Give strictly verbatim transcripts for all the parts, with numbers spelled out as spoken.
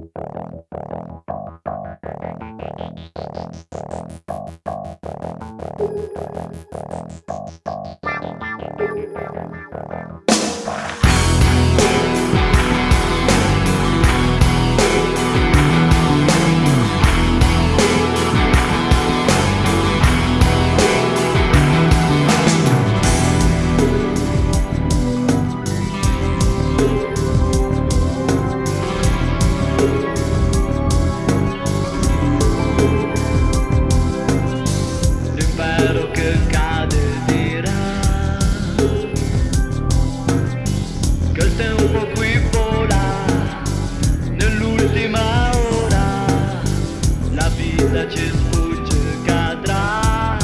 L'impero che cade dirà che il tempo qui vola, nell'ultima ora la vita ci sfugge, cadrà,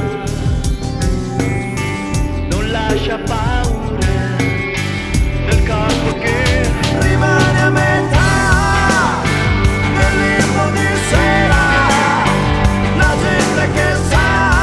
non lascia paure nel corpo che rimane a metà, nel limbo di sera, la gente che sa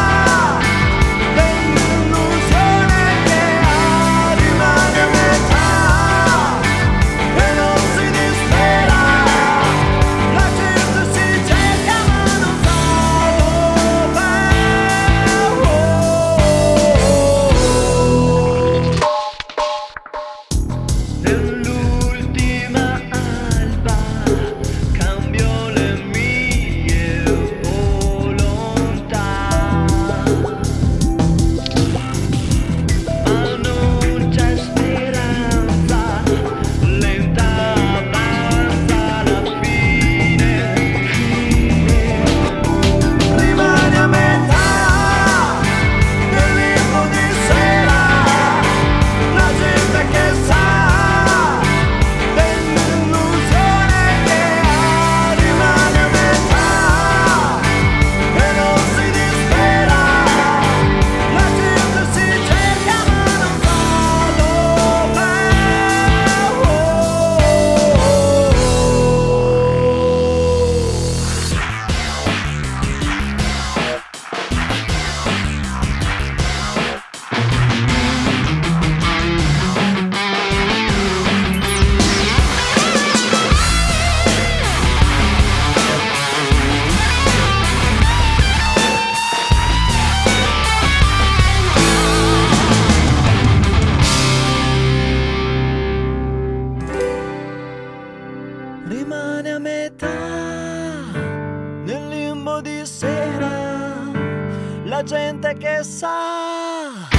rimane a metà, nel limbo di sera, la gente che sa